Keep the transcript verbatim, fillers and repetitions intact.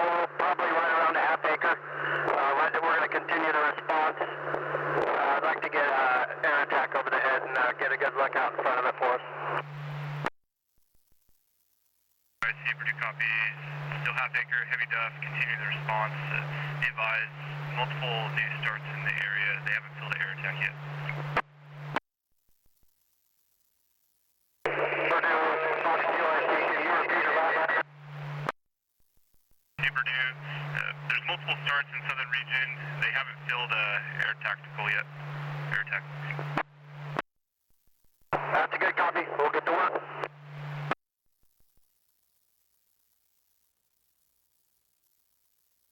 probably right around a half acre. Uh, right, we're going to continue the response. Uh, I'd like to get uh, air attack over the head and uh, get a good look out in front of it for us. I see Purdue copy. Still half acre, heavy duff, continue the response. Uh, be advised, multiple news starts in the area. They haven't filled the air attack yet. Purdue, uh, there's multiple starts in southern region. They haven't filled uh, air tactical yet. Air attack.